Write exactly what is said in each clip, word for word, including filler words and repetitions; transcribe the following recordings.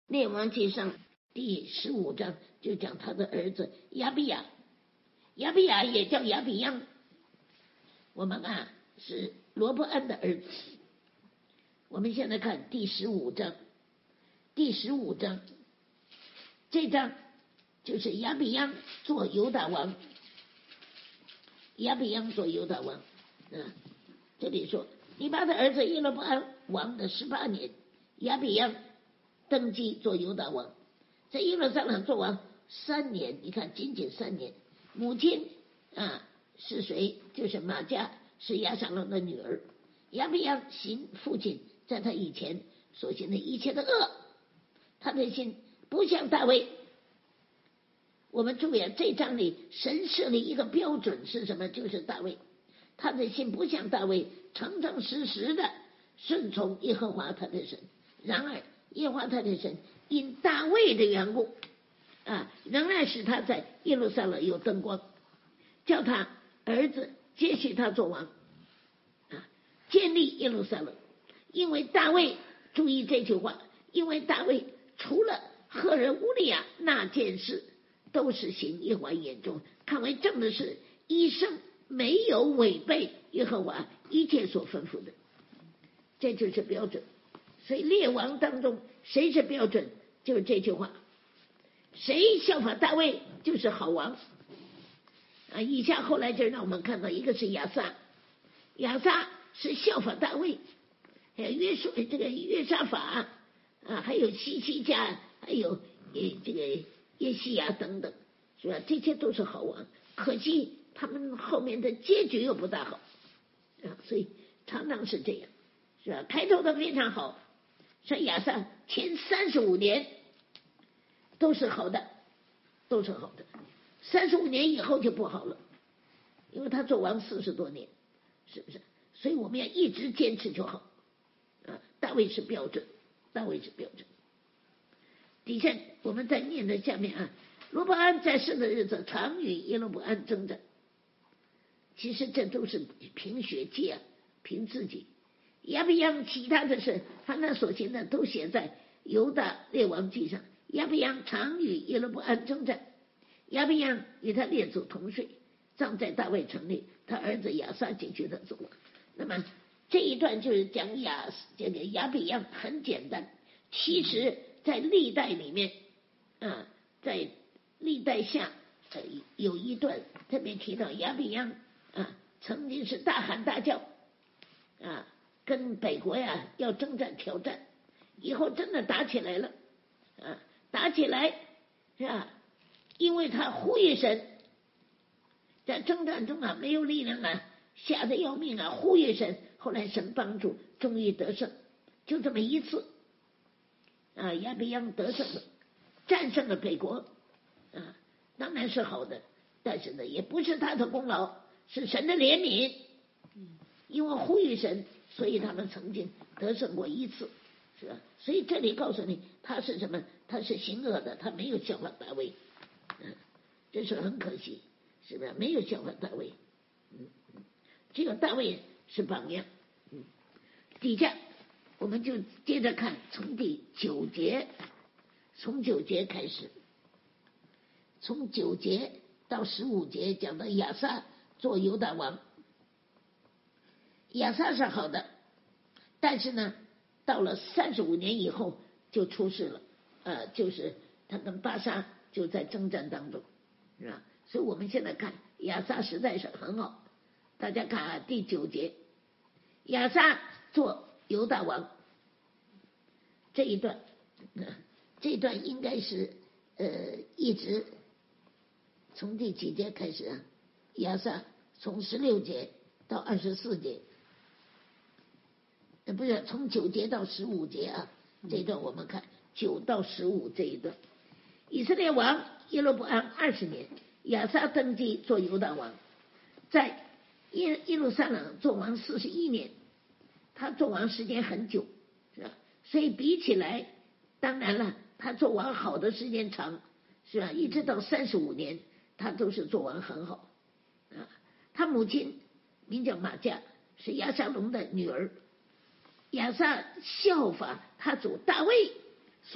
列王记上第十五章就讲他的儿子亚比亚，亚比亚也叫亚比央，我们看是罗伯安的儿子。我们现在看第十五章，第十五章这章就是亚比央做犹大王，亚比央做犹大王。嗯，这里说尼巴的儿子耶罗伯安王的十八年，亚比央登基做犹大王，在耶路撒冷做王三年，你看仅仅三年。母亲啊是谁？就是玛迦，是亚撒龙的女儿。亚比央行父亲在他以前所行的一切的恶，他的心不像大卫。我们注意啊，这章里神设立一个标准是什么？就是大卫，他的心不像大卫，诚诚实实的顺从耶和华他的神。然而耶和华他的神因大卫的缘故啊，仍然使他在耶路撒冷有灯光，叫他儿子接续他做王啊，建立耶路撒冷。因为大卫，注意这句话，因为大卫除了赫人乌利亚那件事，都是行耶和华眼中看为正的事，一生没有违背耶和华一切所吩咐的，这就是标准。所以列王当中谁是标准？就是这句话，谁效法大卫就是好王啊。以下后来就让我们看到，一个是亚撒，亚撒是效法大卫，还有约书这个约沙法啊，还有西西家，还有这个耶西亚等等，是吧？这些都是好王，可惜他们后面的结局又不大好啊，所以常常是这样，是吧？开头的非常好，像亚撒前三十五年都是好的，都是好的，三十五年以后就不好了，因为他做王四十多年，是不是？所以我们要一直坚持就好啊。大卫是标准，大卫是标准。底下我们再念的下面啊，罗伯安在世的日子常与耶罗伯安争战，其实这都是凭血气啊，凭自己。亚比央其他的事，凡他所行的都写在犹大列王记上。亚比央常与耶罗伯安争战，亚比央与他列祖同睡，葬在大卫城里，他儿子亚撒进去的走了。那么这一段就是讲亚这个亚比央很简单，其实在历代里面啊，在历代下、呃、有一段特别提到亚比央啊，曾经是大喊大叫啊，跟北国呀要征战挑战，以后真的打起来了啊，打起来是吧？因为他呼吁神，在征战中啊没有力量啊，吓得要命啊，呼吁神，后来神帮助，终于得胜，就这么一次啊，亚比央得胜了，战胜了北国啊，当然是好的，但是呢，也不是他的功劳，是神的怜悯，因为呼吁神，所以他们曾经得胜过一次，是吧？所以这里告诉你，他是什么？他是行恶的，他没有效法大卫，嗯，这是很可惜，是不是？没有效法大卫，嗯，只有大卫是榜样，嗯，底下我们就接着看，从第九节，从九节开始，从九节到十五节讲到亚撒做犹大王。亚撒是好的，但是呢，到了三十五年以后就出事了，呃，就是他跟巴沙就在征战当中，是吧？所以我们现在看亚撒实在是很好。大家看啊，第九节，亚撒做犹大王这一段，呃、这一段应该是呃一直从第几节开始啊？亚撒从十六节到二十四节。不是从九节到十五节啊，这一段我们看九到十五这一段。以色列王耶罗伯安二十年，亚撒登基做犹大王，在耶耶路撒冷做王四十一年，他做王时间很久，是吧？所以比起来，当然了，他做王好的时间长，是吧？一直到三十五年，他都是做王很好啊。他母亲名叫玛迦，是亚撒龙的女儿。亚撒效法他主大卫，所以为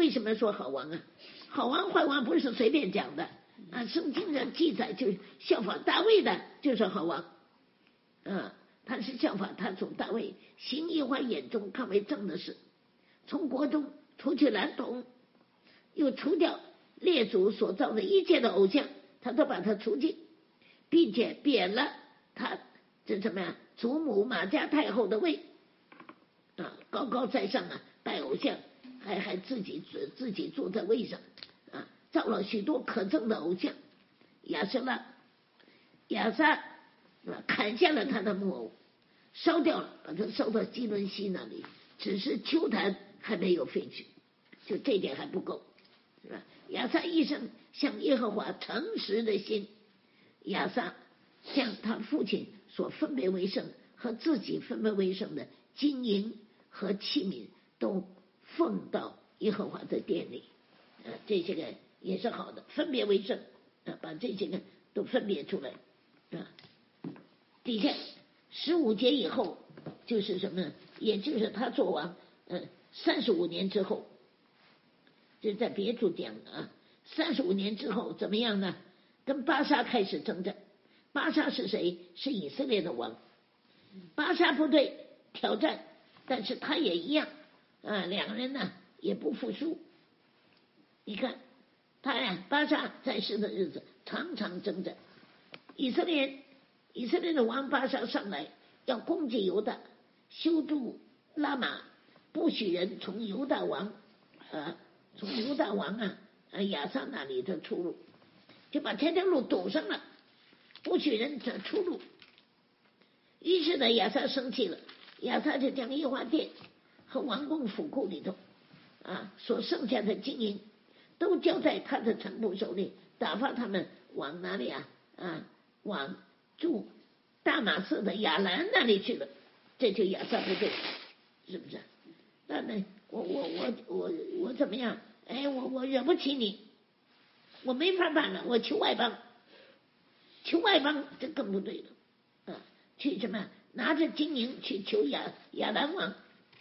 为什么说好王啊？好王坏王不是随便讲的啊，圣经上记载就是效仿大卫的，就是好王，啊，他是效仿他主大卫行耶和华眼中看为正的事，从国中除去男童，又除掉列祖所造的一切的偶像，他都把他除尽，并且贬了他这什么呀？祖母马加太后的位啊，高高在上啊，拜偶像，还还自己自己坐在位上啊，造了许多可憎的偶像。亚瑟拉亚撒砍下了他的木偶，烧掉了，把它烧到基伦西那里，只是丘坛还没有废去，就这点还不够，是吧？亚撒一生向耶和华诚实的心，亚撒将他父亲所分别为圣和自己分别为圣的金银和器皿都奉到耶和华的殿里，啊，这些个也是好的，分别为圣啊，把这些个都分别出来啊。底下十五节以后就是什么呢？也就是他做王，嗯，三十五年之后，这在别处讲的啊。三十五年之后怎么样呢？跟巴沙开始征战。巴沙是谁？是以色列的王。巴沙部队挑战，但是他也一样啊，两个人呢也不服输。你看他呀，巴沙在世的日子常常征战。以色列以色列的王巴沙上来要攻击犹大，修筑拉玛，不许人从犹大王啊，从犹大王啊啊亚撒那里的出路，就把这条路堵上了，不许人的出路。于是呢，亚撒生气了，亚撒就将耶和华殿和王宫府库里头啊所剩下的金银都交在他的臣仆手里，打发他们往哪里啊啊往住大马色的亚兰那里去了。这就亚撒部队，是不是？那呢，我我我我我怎么样？哎，我我惹不起你，我没法办了，我求外邦，求外邦，这更不对了啊！去什么？拿着金银去求亚亚兰王，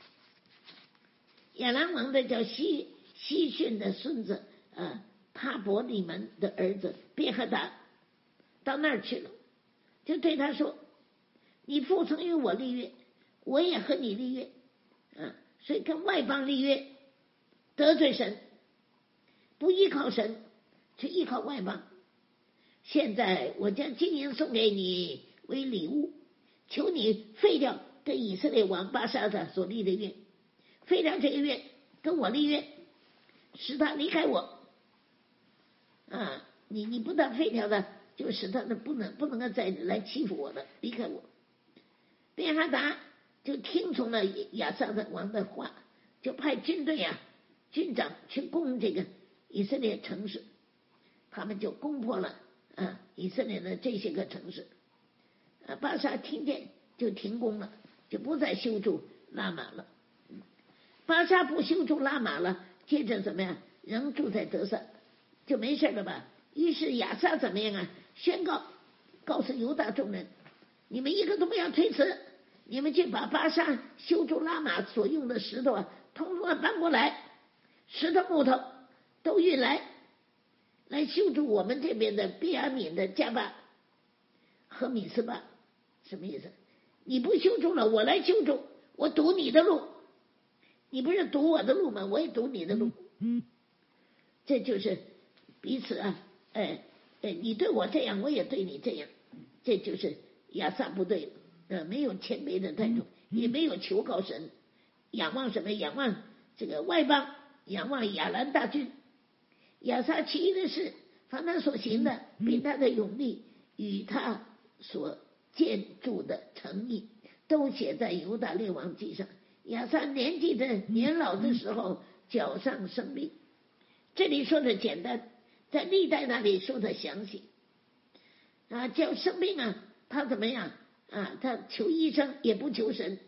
亚兰王的叫西西逊的孙子啊，他伯利门的儿子别和达，到那儿去了，就对他说：“你父曾与我立约，我也和你立约啊，所以跟外邦立约，得罪神，不依靠神，去依靠外邦。现在我将金银送给你为礼物，求你废掉跟以色列王巴沙的所立的约，废掉这个约，跟我立约，使他离开我啊！你你不但废掉他，就使他不能不能够再来欺负我了，离开我。”便哈达就听从了亚撒的王的话，就派军队啊军长去攻这个以色列城市，他们就攻破了啊以色列的这些个城市。啊，巴沙听见就停工了，就不再修筑拉玛了。巴沙不修筑拉玛了，接着怎么样？仍住在得撒，就没事了吧？于是亚撒怎么样啊？宣告告诉犹大众人，你们一个都不要推辞，你们去把巴沙修筑拉玛所用的石头啊，统统的搬过来，石头木头都运来，来修筑我们这边的便雅悯的加巴和米斯巴。什么意思？你不修筑了，我来修筑，我堵你的路，你不是堵我的路吗？我也堵你的路。这就是彼此啊，哎哎，你对我这样，我也对你这样，这就是亚撒部队，呃，没有谦卑的态度，也没有求告神，仰望什么？仰望这个外邦，仰望亚兰大军。亚撒其余的事，凡他所行的，并他的勇力与他所建筑的城邑，都写在犹大列王记上。亚撒年纪的年老的时候，脚上生病。这里说的简单，在历代那里说的详细啊，叫生病啊，他怎么样啊？他求医生也不求神。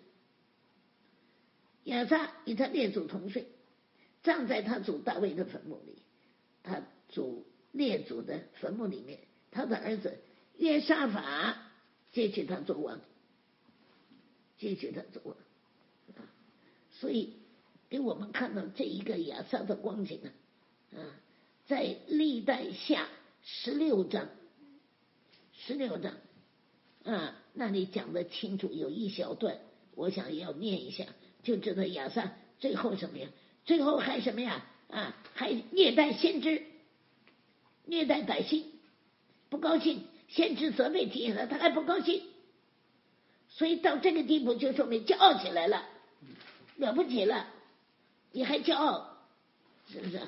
亚撒与他列祖同睡，葬在他祖大卫的坟墓里，他祖列祖的坟墓里面。他的儿子约沙法接续他做王，接续他做王啊。所以给我们看到这一个亚萨的光景啊，啊，在历代下十六章，十六章啊，那里讲得清楚，有一小段，我想要念一下，就知道亚萨最后什么呀？最后还什么呀？啊，还虐待先知，虐待百姓，不高兴，先知责备提醒他，他还不高兴，所以到这个地步就说明骄傲起来了，了不起了，你还骄傲，是不是？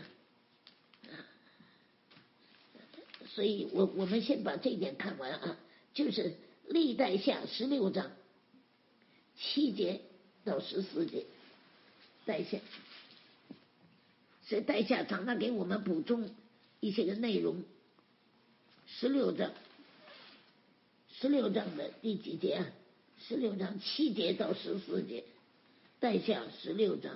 所以我我们先把这一点看完啊，就是历代下十六章七节到十四节，代下，所以代下常常给我们补充一些个内容。十六章，十六章的第几节啊？十六章七节到十四节，代下十六章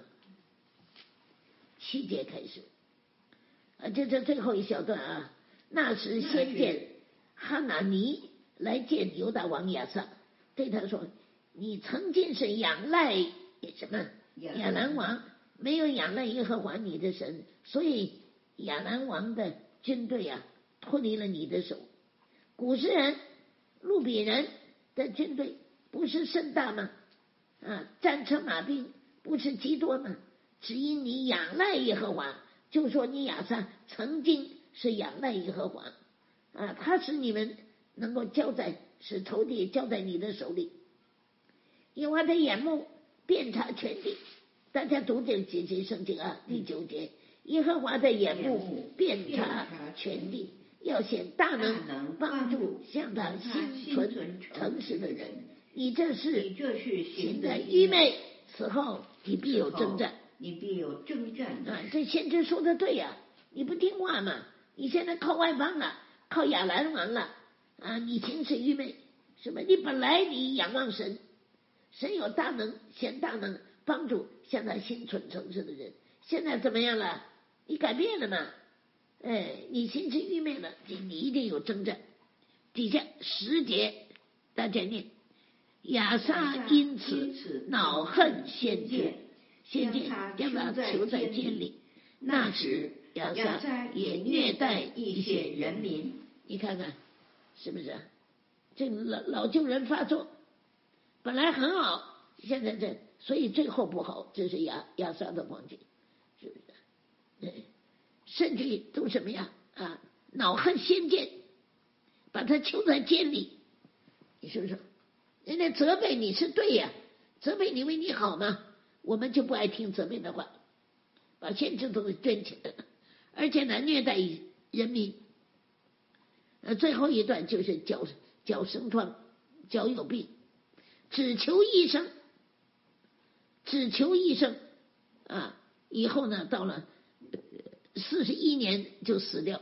七节开始啊，这这最后一小段啊。那时先见哈拿尼来见犹大王亚撒，对他说：“你曾经是仰赖什么？亚兰王，没有仰赖耶和华你的神，所以亚兰王的军队啊脱离了你的手。古时人、路比人的军队不是甚大吗？啊，战车马兵不是极多吗？只因你仰赖耶和华，就说你亚撒曾经。”是仰赖耶和华啊，他使你们能够交在使仇敌交在你的手里。耶和华的眼目遍察全地，大家读这几节圣经啊，第九节，耶和华的眼目遍察全地，要显大能帮助向他心存诚实的人。你这事行在愚昧，此后你必有征战， 你必有征战啊！这先知说的对呀、啊，你不听话嘛？你现在靠外邦了，靠亚兰王了啊！你行事愚昧，什么？你本来你仰望神，神有大能，显大能帮助向他心存诚实的人。现在怎么样了？你改变了嘛？哎，你行事愚昧了，你你一定有征战。底下十节大家念，亚撒因此恼恨先见，先见将他囚在监里，那时。亚撒也虐待一些人民，你看看是不是？这老老旧人发作，本来很好，现在这所以最后不好，这是亚亚撒的光景，是不是？哎，甚至都什么呀？啊，恼恨先见，把他囚在监里，你说说，人家责备你是对呀，责备你为你好嘛，我们就不爱听责备的话，把先知都给圈起来了。而且呢，虐待人民。呃，最后一段就是脚脚生疮，脚有病，只求医生，只求医生啊！以后呢，到了四十一年就死掉。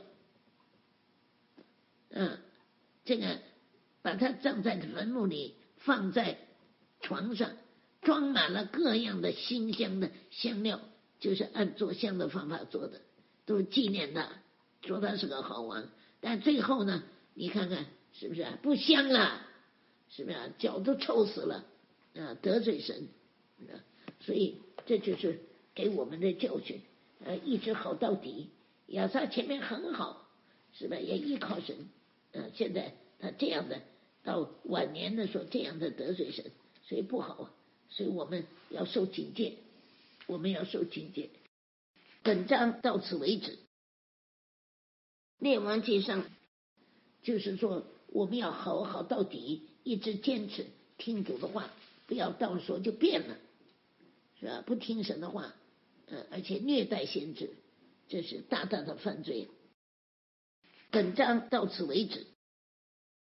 嗯、啊，这个把他葬在坟墓里，放在床上，装满了各样的馨香的香料，就是按做香的方法做的。都纪念他，说他是个好王，但最后呢，你看看是不是、啊、不香了？是不是、啊、脚都臭死了啊？得罪神、啊，所以这就是给我们的教训。呃、啊，一直好到底。亚撒前面很好，是吧？也依靠神，啊，现在他这样的到晚年的时候这样的得罪神，所以不好啊。所以我们要受警戒，我们要受警戒。本章到此为止。列王记上就是说，我们要好好到底，一直坚持听主的话，不要到时候就变了，是吧？不听神的话，呃，而且虐待先知，这是大大的犯罪。本章到此为止。